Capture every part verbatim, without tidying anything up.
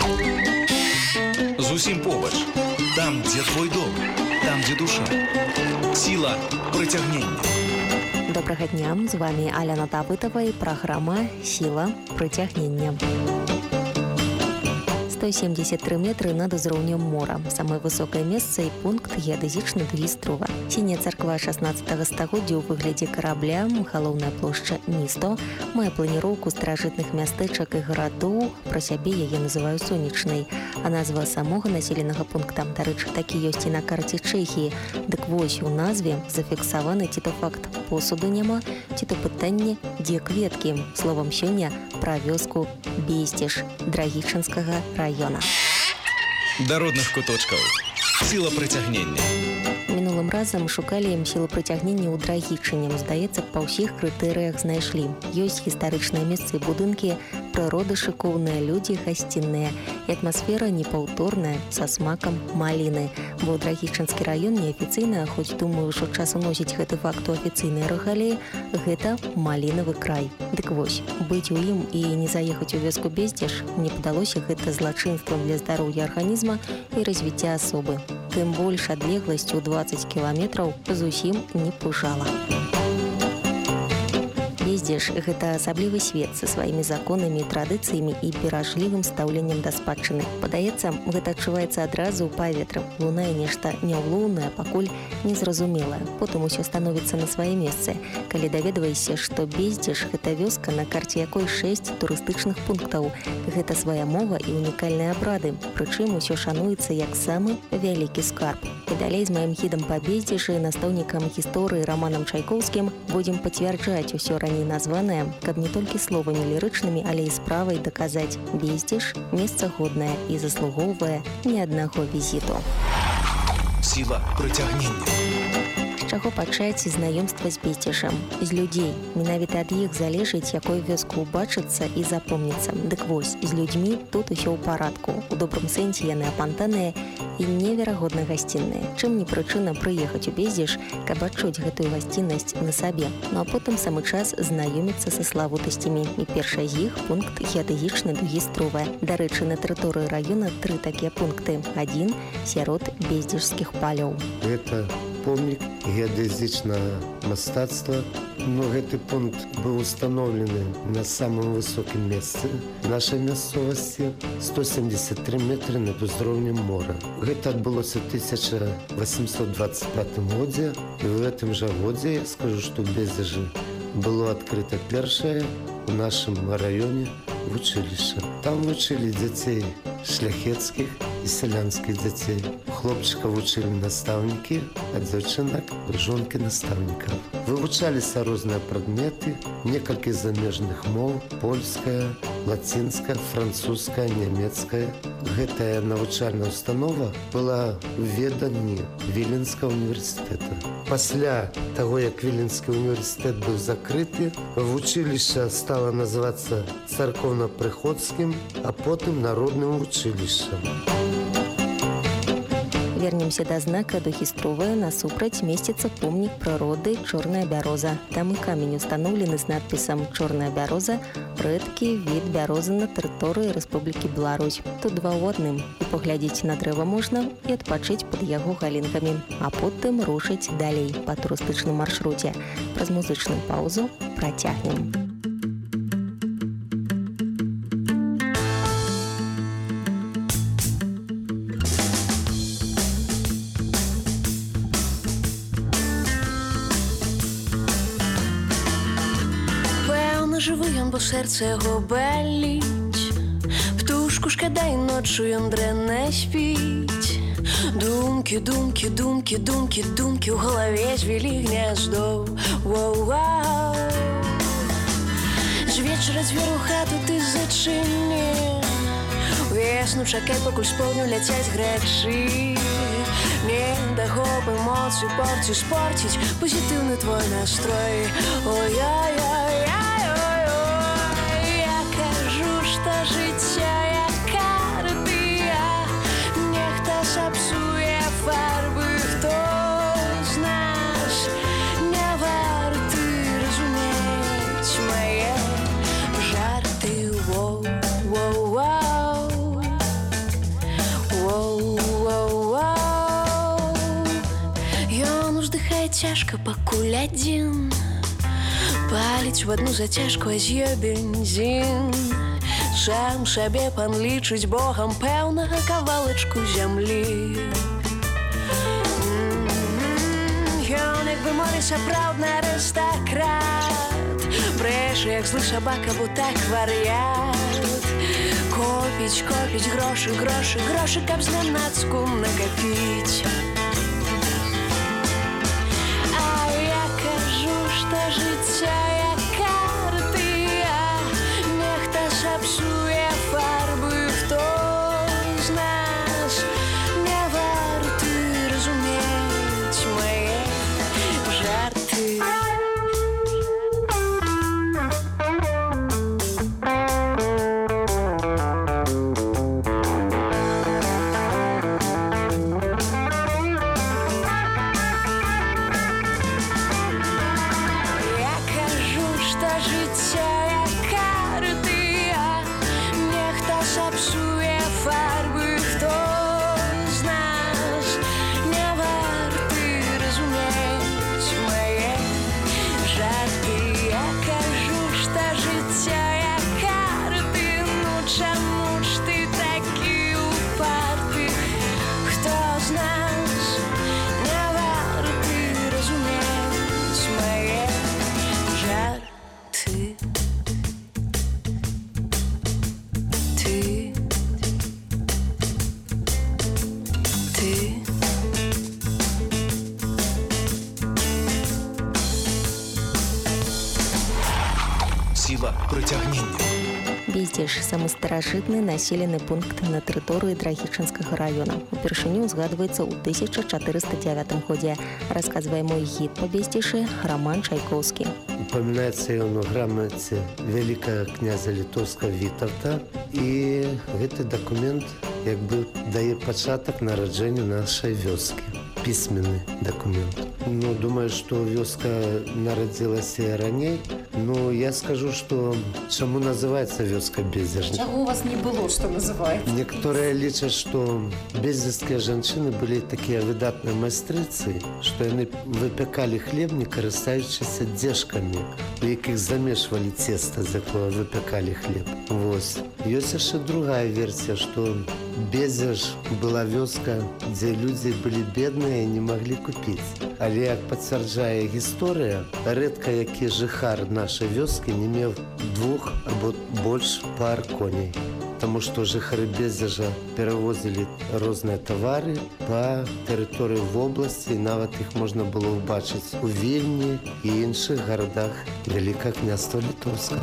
Зусім побач. Там, дзе твой дом. Там, дзе душа. Сіла прыцягнення. Добрага дня, з вами Аляна Давыдова і праграма «Сіла прыцягнення». сто семьдесят три метры над узроўнем мора. Самае высокае месца і пункт геадэзічны Дністрова. Сіняя царква шаснаццатага стагоддзя ў выглядзе карабля, галоўная плошча Місто, мае планіроўку старажытных мястэчак і гарадоў, пра сябе яе называюць сонечнай. А назва самога населенага пункта, дарэчы, такі ёсць і на карце Чэхіі. Дык вось у назве зафіксаваны ці то факт посуду няма, ці то пытанне, дзе кветкі. Словам, сёння пра вёску Бесціш Драгічынскага района. Да родных куточкаў. Сіла прыцягнення. Мінулым разам шукалі ім сілу прыцягнення ў Драгічыне. Здаецца, па ўсіх крытэрыях знайшлі. Ёсць гістарычныя месцы і будынкі, прырода шыкоўная, людзі гасцінныя і атмасфера непаўторная, са смакам маліны. Бо Драгічынскі раён неафіцыйна, хоць думаю, што час уносіць гэты факт у афіцыйныя рэгаліі, гэта малінавы край. Дык вось, быць у ім і не заехаць у вёску Бесціш, мне падалося гэта злачынствам для здароўя арганізма і развіцця асобы. Тым больш адлегласць у дваццаць кіламетраў зусім не пужала. Бесціш – гэта асаблівы свет са сваімі законамі, традыцыямі і беражлівым стаўленнем да спадчыны. Падаецца, гэта адчуваецца адразу ў паветры. Лунае нешта няўлоўнае, пакуль незразумелае. Потым усё становіцца на свае месцы. Калі даведваешся, што Бесціш – гэта вёска, на карце якой шэсць турыстычных пунктаў. Гэта свая мова і унікальныя абрады. Прычым усё шануецца як самы вялікі скарб. І далей з маім гідам па Бесцішы, настаўнікам гісторыі Раманам Чайкоўскім будзем пацвярджаць усё раней названае, каб не толькі словамі лірычнымі, але і справай даказаць: Бесціш – месца годнае і заслугоўвае ні аднаго візіту. Сіла прыцягнення. З чаго пачаць знаёмства з Бесцішам? З людзей. Менавіта ад іх залежыць, якой вёску ўбачыцца і запомніцца. Дык вось, з людзьмі тут усё ў парадку. У добрым сэнсе яны апантаныя і неверагодна гасцінныя. Чым не прычына прыехаць у Бесціш, каб адчуць гэтую гасціннасць на сабе. Ну а потым самы час знаёміцца са славутасцямі. І першая з іх – пункт геадэзічны Дністрова. Дарэчы, на тэрыторыі раёна тры такія пункты. Адзін сярод бесцішскіх палёў. Гэта помнік геадэзічнага мастацтва. Но гэты пункт быў установлены на самым высокім месцы нашай мясцовасці, сто семьдесят три метры над узроўнем мора. Гэта адбылося ў тысяча восемьсот двадцать пятым годзе, і ў гэтым жа годзе я скажу, што ў Бесціші было адкрыта першае у нашым раёне вучылішча. Там вучылі дзяцей шляхецкіх і сялянскіх дзяцей. Хлопчыкаў вучылі настаўнікі, а дзяўчынак жонкі настаўнікаў. Вывучаліся розныя прадметы, некалькі замежных моў: польская, лацінская, французская, нямецкая. Гэтая навучальная установа была ў веданні Віленскага універсітэта. Пасля таго, як Віленскі універсітэт быў закрыты, вучылішча стала называцца царкоўна-прыходскім, а потым народным вучылішчам. Вернемся да знака Дністрова. Насупраць месціцца помнік прыроды Чорная бяроза. Там і камень устаноўлены з надпісам «Чорная бяроза» – рэдкі від бярозы на тэрыторыі Рэспублікі Беларусь. Тут два ў адным. І паглядзець на дрэва можна, і адпачыць пад яго галінкамі. А потым рушыць далей па турыстычным маршруце. Праз музычную паўзу працягнем. Жывы ён, бо сэрца яго баліць. Птушку шкада, і ноччу ён дрэнна спіць. Думкі, думкі, думкі, думкі, думкі ў галаве звілі гняздо. Вау-вау. З вечара дзвер у хату ты зачыні. Весну чакай, пакуль з поўдню ляцяць грачы. Не дагоп эмоцый порціць, спорціць пазітыўны твой настрой. Ой-ой-ой. Жыцця як картыя, нехта сапсуе фарбы, хто з нас не варты разумець мае жарты. Воу-воу-воу. цяжка пакуль адзін, паліць в адну зацяжку, а з ёй бензін. Сам сабе пан лічыць богам пэўна кавалачку зямлі. Ён як бы мове сапраўдны арыстакрат, брэша як злы сабака, бо так вар'ят. Копіць, копіць грошы, грошы, грошы, каб зненацку накапіць. А я кажу, што жыццё як картыя, нехта сапсуе фарбы, хто з нас не варты разумець мае жарты. Сіла прыцягнення. Бездзеж – самы старажытны населены пункт на тэрыторыі Драгічынскага раёна. Упершыню узгадваецца ў тысяча чатырыста дзявятым годзе. Расказвае мой гід па Бездзешы Раман Чайкоўскі. Упамінаецца ён у грамаце вялікага князя літоўскага Вітаўта, і гэты дакумент як бы дае пачатак нараджэнню нашай вёскі. Пісьменны дакумент. Ну, думаю, што вёска нарадзілася раней. Ну, я скажу, што чаму называецца вёска Бездзеж. Чаго у вас не было, што называецца? Некаторыя лічаць, што бездзежскія жанчыны былі такія выдатныя майстрыцы, што яны выпякалі хлеб, не карыстаючыся дзежкамі, у якіх замешвалі цеста, з якога выпякалі хлеб. Вось. Ёсць яшчэ другая версія, што Бездзеж была вёска, дзе людзі былі бедныя і не маглі купіць. Але, як пацвярджае гісторыя, рэдка які жыхар нашай вёскі не меў двух або больш пар коней. Таму што жыхары Бездзежа перавозілі розныя тавары па тэрыторыі вобласці, і нават іх можна было ўбачыць у Вільні і іншых гарадах Вялікага княства Літоўскага.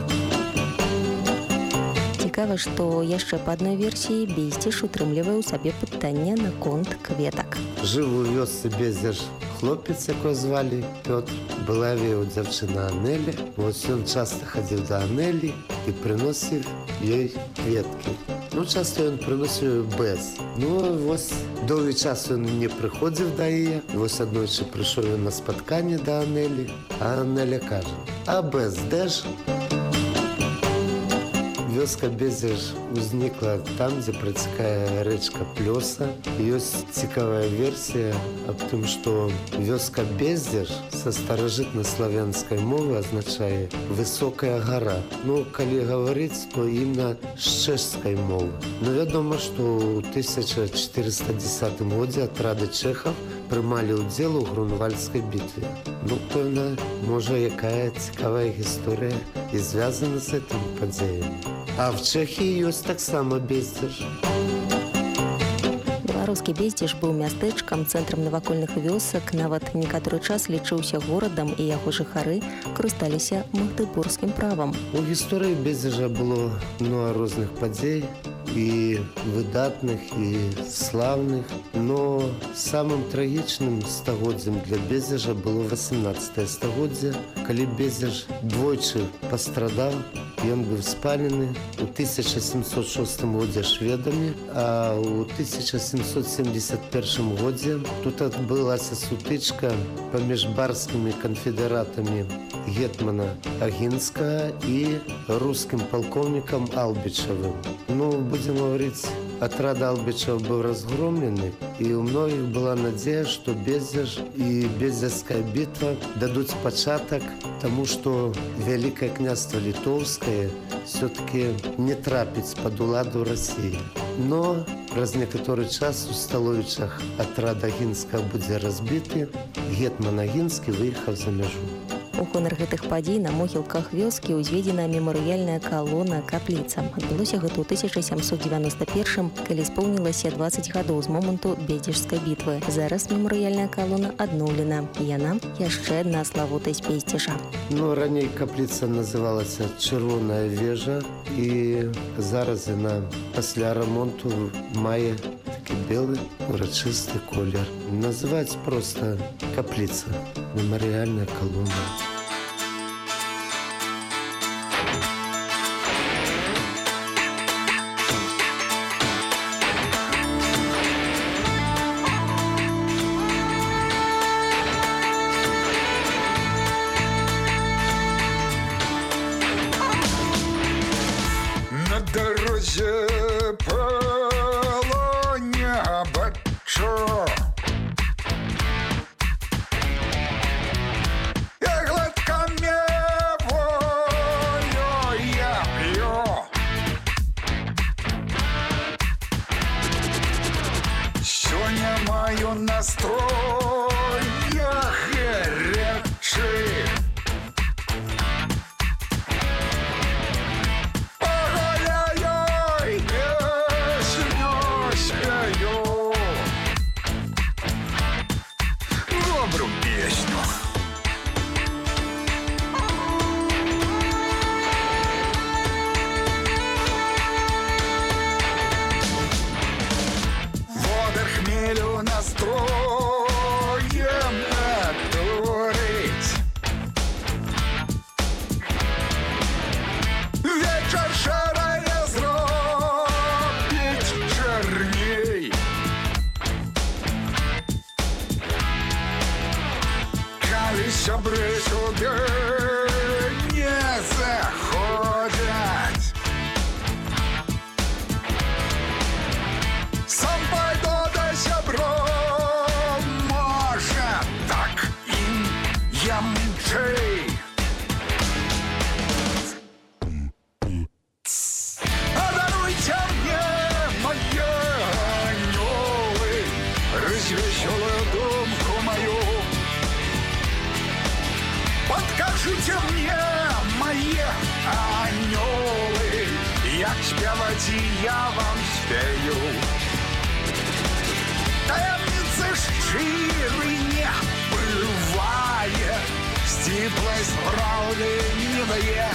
Цікава, што яшчэ па адной версіі Бездзеж утрымлівае ў сабе пытанне наконт кветак. Жыў у вёсцы Бездзеж хлопец, якого звалі Пётр. Была яго дзяўчына Анеля. Вось ён часта хадзіў да Анелі і прыносіў ёй кветкі. Ну, часта ён прыносіў без. Ну, вось доўгі час ён не прыходзіў да яе. Вось аднойчы прыйшоў ён на спатканне да Анелі, а Анеля кажа: «А без де ж?» Вёска Бездзеж узнікла там, дзе працякае рэчка Плёса. Ёсць цікавая версія аб тым, што вёска Бездзеж са старажытнаславянскай мовы азначае «высокая гара». Ну, калі гаварыць, то імна з чэшскай мовы. Но вядома, што ў тысяча чатырыста дзесятым годзе атрады чэхаў прымалі ўдзел у Грунвальдскай бітве. Ну, пэўна, можа, якая цікавая гісторыя і звязана з гэтымі падзеямі. А в Чэхіі ёсць таксама Бездзеж. Беларускі Бездзеж быў мястэчкам, цэнтрам навакольных вёсак, нават некаторы час лічыўся горадам, і яго жыхары карысталіся магдыбургскім правам. У гісторыі Бездзежа было многа розных падзей, і выдатных, і славных. Но самым трагічным стагоддзям для Бездзежа было васямнаццатае стагоддзе, калі Бездзеж двойчы пастрадаў. Ён быў спалены ў тысяча сямсот шостым годзе шведамі, а ў тысяча сямсот семдзесят першым годзе тут адбылася сутычка паміж барскімі канфедэратамі гетмана Агінскага і рускім палкоўнікам Албічавым. Ну, будзем гаварыць атрад Албічаў быў разгромлены, і ў многіх была надзея, што Бездзеж і Бездзежская бітва дадуць пачатак таму, што Вялікае княства Літоўскае все-таки не трапіць пад уладу Расіі. Но праз некаторы час у Сталовічах атрад Агінскага будзе разбіты, гетман Агінскі выехаў за мяжу. У гонар гэтых падзей на могілках вёскі ўзведзена мемарыяльная калона капліца. Адбылося гэта ў тысяча сямсот дзевяноста першым, калі споўнілася дваццаць гадоў з моманту Бездзежскай бітвы. Зараз мемарыяльная калона адноўлена. Яна яшчэ адна славутасць Бездзежа. Ну, раней капліца называлася Чырвоная вежа, і зараз яна пасля рамонту мае такі белы урачысты колер. Называць проста капліца, мемарыяльная калона. На дороге было небо чё. Я глотками волю я пью. Сегодня мою настрой я горячий. Сябры сюда не заходят. Сам пойду до сябров, может, так им я мчей. Одаруйте мне, мои анёлы, развеселую думку мою. Подкажите мне, мои анёлы, як спевать я вам спею. Таємниці щирі не буває, стиплость правди не дає.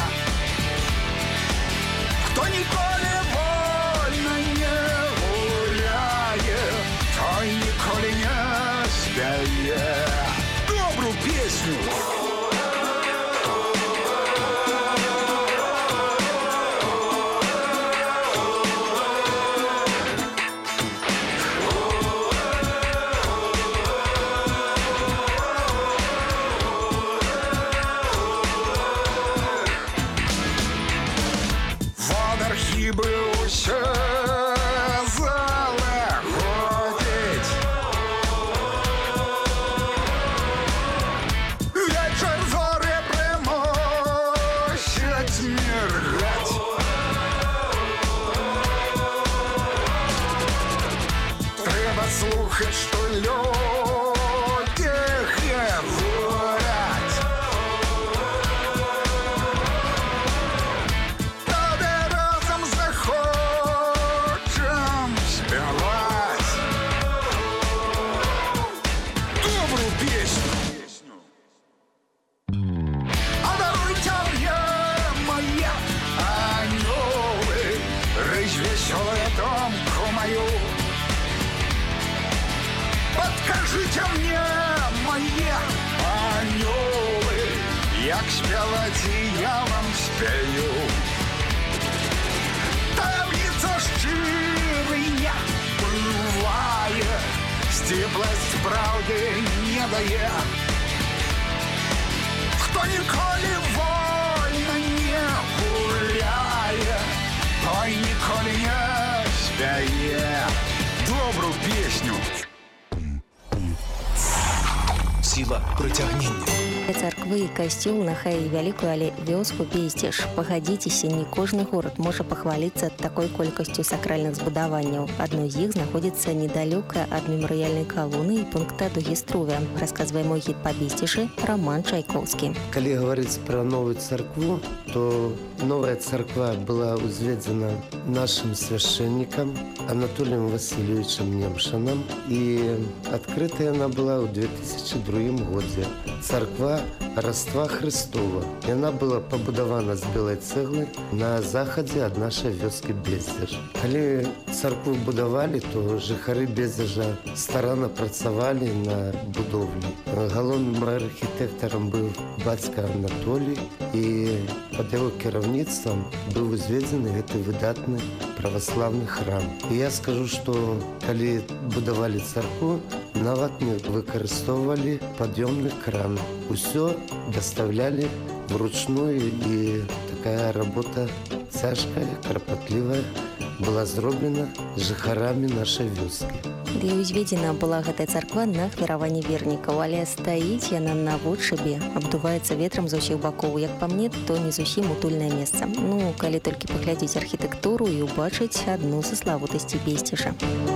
Хто ніколи вольно не гуляє, той ніколи не спяє. Добру пісню. Усе залагодить. Вечір зорі примусять міргать. Треба слухати, що люди говорять. Веселая домку мою. Подкажите мне, мои анёлы, як спевать я вам спею. Таємниця щирий не буває, стиплость правди не дає. Хто ніколи вольно не гуляє, той ніколи не спяє. добру песню. Сила прыцягнення. Царквы і касцёл нахай вялікую, але вёску Бездзеж. Пагадзіцеся, не кожны горад можа пахваліцца такой колькасцю сакральных збудаванняў. Адно з іх знаходзіцца недалёка ад мемарыяльнай калоны і пункта Дугіструвя, расказвае мой гід па Бездзежы Роман Чайковскі. Калі гаварыць пра новую царкву, то новая царква была узведзена нашым свяшчэннікам Анатоліем Васильевичем Немшанам і адкрытая яна была ў две тысячы другім годзе. Царква Раства Христова. Яна была пабудавана з белай цэглы на захадзе ад нашай вёскі Бездзеж. Калі царкву будавалі, то жыхары Бездзежа старанна працавалі на будоўлі. Галоўным архітэктарам быў бацька Анатолій, і пад яго кіраўніцтвам быў узведзены гэты выдатны праваслаўны храм. І я скажу, што калі будавалі царкву, нават не выкарыстоўвалі пад'ёмны кран. Усё даставлялі вручную, і такая работа цяжкая, карпатлівая была зроблена жыхарамі нашай вёскі. Ды узведзена была гэтая царква на ахвяраванне вернікаў, але стаіць яна на водшыбе, абдуваецца ветрам з усіх бакоў. Як па мне, то не зусім утульнае месца. Ну, калі толькі паглядзець архітэктуру і ўбачыць адну са славутасцей Бездзежа.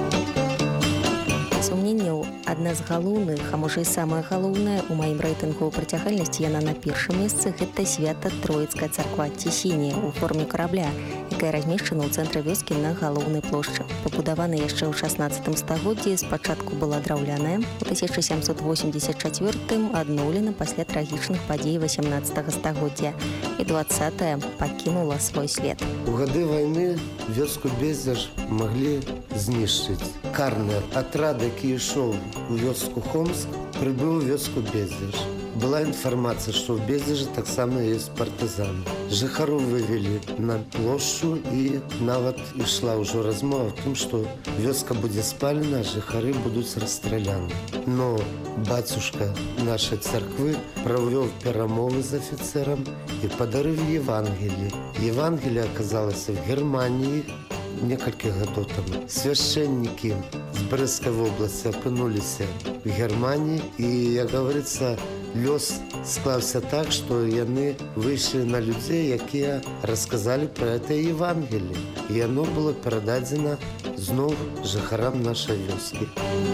Сумненняў, адна з галоўных, а можа і самая галоўная у маім рэйтынгу прыцягальнасці, яна на першым месцы, гэта Свята-Троіцкая царква Цісінія ў форме карабля, якая размешчана ў цэнтры вёскі на галоўнай плошчы. Пабудавана яшчэ ў шаснаццатым стагоддзі, спачатку была драўляная, у тысяча сямсот восемьдесят чацвёртым адноўлена пасля трагічных падзей васямнаццатага стагоддзя, і дваццатае пакінула свой след. У гады вайны вёску Бездзеж маглі знішчыць. Карны атрад, які ішоў у вёску Хомск, прыбыў у вёску Бездзеж. Была інфармацыя, што ў Бездзежы таксама ёсць партызаны. Жыхару вывелі на плошчу, і нават ішла ўжо размова о том, што вёска будзе спалена, а жыхары будуць расстраляны. Но бацюшка нашай царквы правёў перамовы з афіцэрам і падарыў Евангелие. Евангелие аказалася в Германії некалькі гадоў таму. Свяшчэннікі з Брэсцкай вобласці апынуліся в Германії, і, як гаворыцца, лёс склаўся так, што яны выйшлі на людзей, якія расказалі пра гэта Евангелие. І яно было перададзена зноў жыхарам нашай вёскі.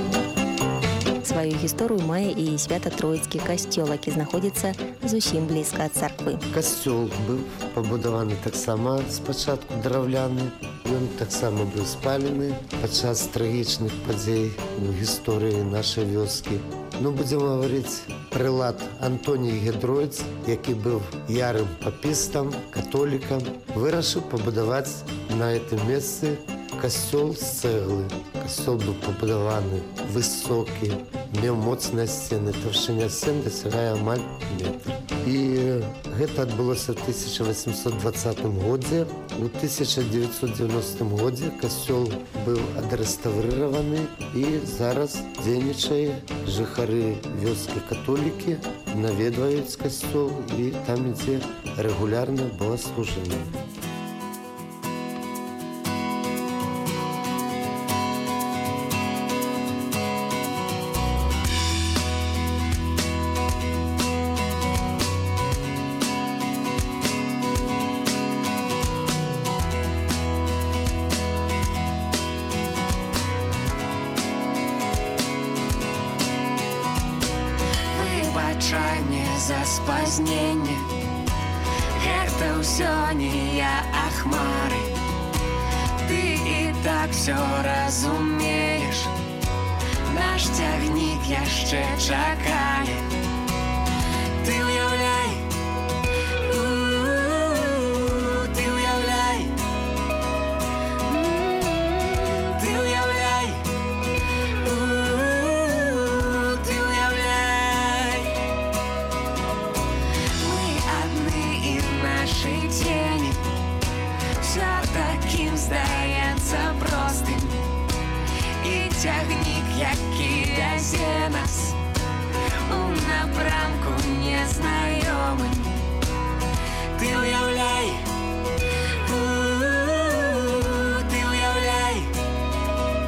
Сваю гісторыю мае і Свята-Троіцкі касцёл, які знаходзіцца зусім блізка ад царквы. Касцёл быў пабудаваны таксама спачатку драўляны. Ён таксама быў спалены падчас трагічных падзей у гісторыі нашай вёскі. Ну, будзем гаварыць, прылад Антоній Гедройц, які быў ярым папістам, католікам, вырашыў пабудаваць на гэтым месцы касцёл з цэглы. Касцёл быў пабудаваны высокі, меў моцныя сцены, таўшчыня сцен дасягае амаль метр. І гэта адбылося ў тысяча восемьсот двадцатым годзе. У тысяча девятьсот девяностым годзе касцёл быў адрэстаўрыраваны, і зараз дзейнічае. Жыхары вёскі католікі наведваюць касцёл, і там ідзе рэгулярнае богаслужэнне. За спазненне, гэта ўсё не я, а хмары. Ты і так всё разумееш, наш цягнік яшчэ чакае. Ты уяўляй, ты уяўляй, ты уяўляй, ты уяўляй. Нашы цені всё такім здаецца простым, і цягнік, які вязе нас у напрамку незнаёмым. Ты уяўляй, ты уяўляй,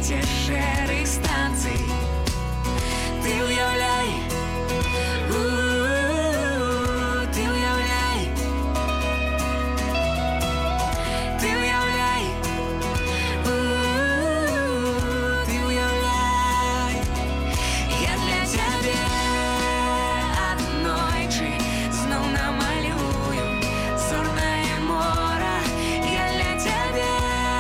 світі шерих станцій. Ти уявляй, у-у-у, ти уявляй, ти уявляй, у-у-у, ти уявляй, я для тебе однойче знов намалюю зорне море, я для тебе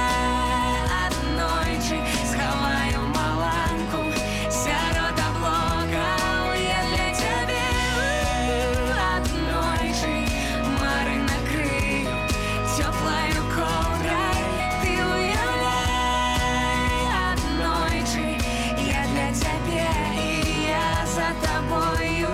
однойче сховаю маланку сярод облока, я для тебе однойче мари накрию теплою ковдрой. Ты уявляй однойче, я для тебя и я за тобою.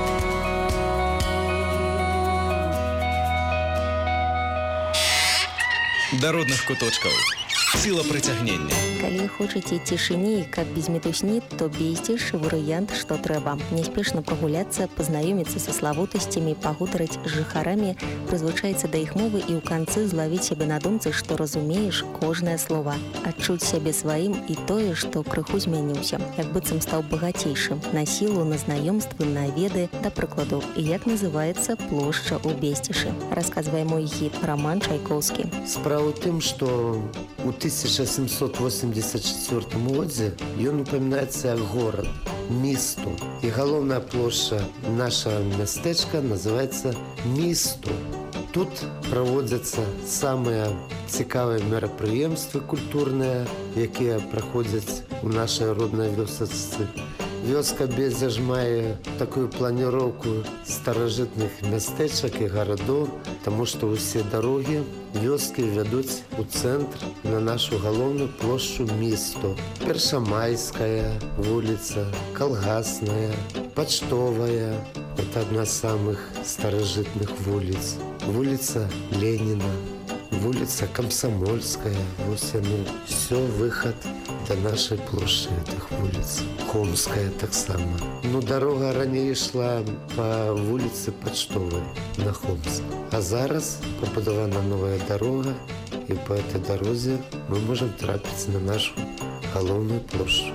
Да родных куточкаў. Сила прыцягнення. Калі хочаце цішыні, каб без мітусні, то бездзіж варыянт, што трэба. Няспешна прагуляцца, пазнаёміцца са славутасцямі, пагутарыць з жыхарамі, прызвычаіцца да іх мовы і ў канцы злавіць сябе на думцы, што разумееш кожнае слова. Адчуць сябе сваім і тое, што крыху змяніўся, як быццам стаў багацейшым, на сілу, на знаёмствы, на веды, да прыкладу, як называецца плошча ў Бесцішы. Расказвае мой гід Роман Чайкоўскі. Справа ў тым, што у тысяча сямьсот восемьдесят четвёртым годзе ён упамінаецца як горад, місту. І галоўная плошча нашага мястэчка называецца Місту. Тут праводзяцца самыя цікавыя мерапрыемствы культурныя, якія праходзяць у нашай роднай вёсачцы. Вёска Бездзіж мае такую планіроўку старажытных мястэчак і гарадоў, таму што ўсе дарогі вёскі вядуць у цэнтр на нашу галоўную плошчу Місту. Першамайская вуліца, Калгасная, Пачтовая. Это одна з самых старажытных вуліц. Вуліца Леніна, вуліца Камсамольская. Вось яны, всё выхад да нашай плошчы гэтых вуліц. Хомская таксама. Ну, дарога раней ішла па вуліцы Пачтовай на Хомск. А зараз пабудавана новая дарога, і па этой дарозе мы можам трапіць на нашу галоўную плошчу.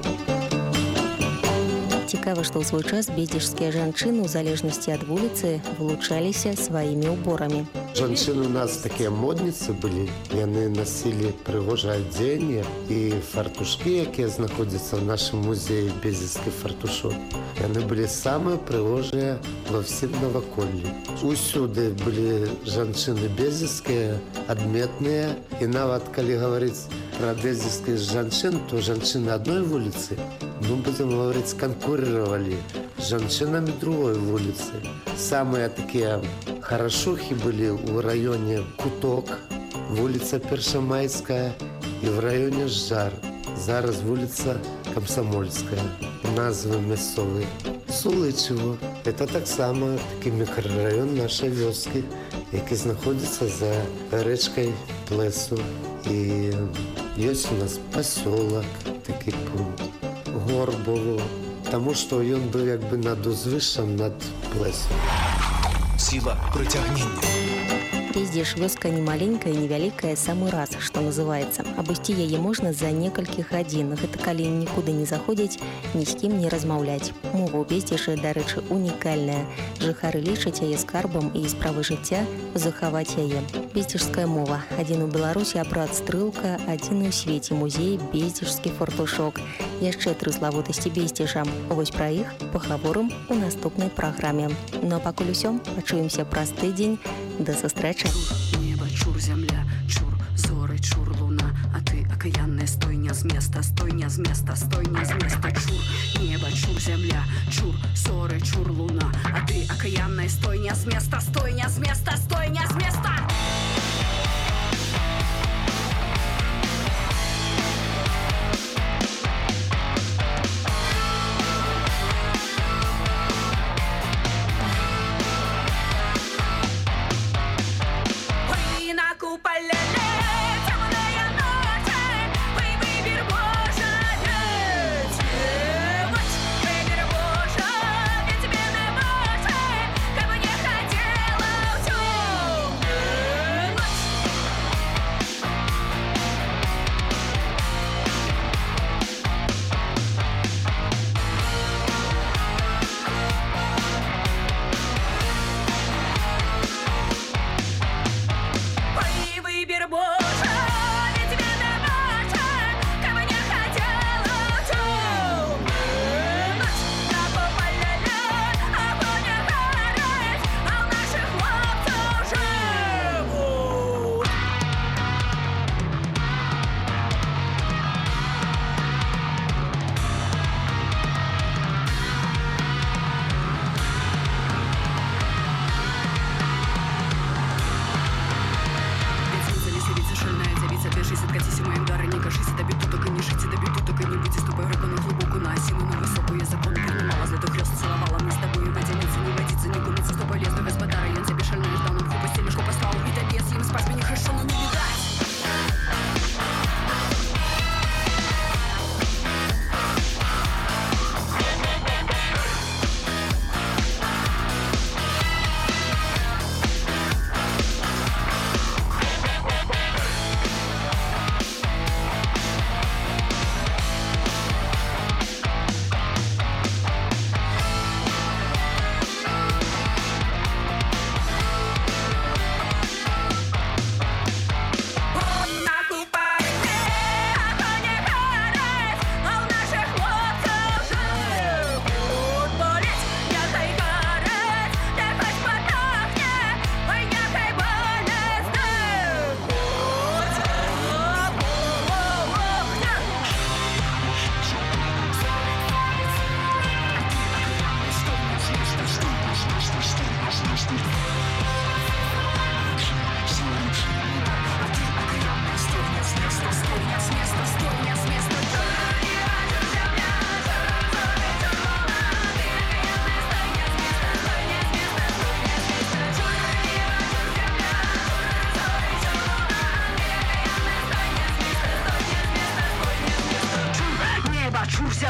Цікава, што ў свой час бездзіжскія жанчыны ў залежнасці ад вуліцы вылучаліся сваімі ўборамі. Жанчыны у нас такія модніцы былі. Яны насілі прыгожае адзенне і фартушкі, якія знаходзяцца ў нашым музеі Бездзівскі фартушок. Яны былі самыя прыгожыя ва ўсім наваколлі. Усюды былі жанчыны бездзівскія, адметныя. І нават калі гаварыць пра бездзівскіх жанчын, то жанчыны адной вуліцы, ну, будем говорить, конкурировали с жанчинами другой вулицы. Самые такие хорошухи были в районе Куток, вулица Першамайская, и в районе Жар. Зараз вулица Комсомольская. Назвы мясцовые. Сулычево. Это так само таки микрорайон нашей вёски, який знаходится за речкой Плесу. И есть у нас поселок, такий пункт. Горбову, тому што ён быў як бы над узвышам над Плесом. Сила прыцягнення. Бездзіж вёска не маленькая, не вялікая, самы раз, што называецца. Абысці яе можна за некалькі гадзін. Гэта калі нікуды не заходзіць, ні з кім не размаўляць. Мова ў Бездзіжы, дарэчы, унікальная. Жыхары лічаць яе скарбам і справы жыцця захаваць яе. Бездзіжская мова. Адзін у Беларусі апрат стрэлка, адзін у свеце музей Бездзіжскі фартушок. Яшчэ тры славутасці Бездзіжа. Вось пра іх пагаворым у наступнай праграме. Ну а пакуль усё, пачуемся праз тыдзень. До сустрэчы. Небо, чур, земля, чур, зоры, чур, луна. А ты, окаянная, стой не з места, стой не з места, стой не з места. Чур, небо, чур, земля, чур, зоры, чур, луна. А ты, окаянная, стой не з места, стой не з места, стой не з места.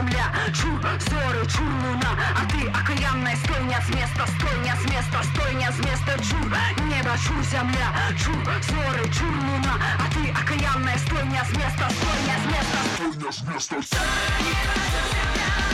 земля, чур, зоры, чур, луна. А ты окаянная, стой не с места, стой не с места, стой не с места, чур, небо, чур, земля, чур, зоры, чур, луна. А ты окаянная, стой не с места, стой не с места, стой не с места.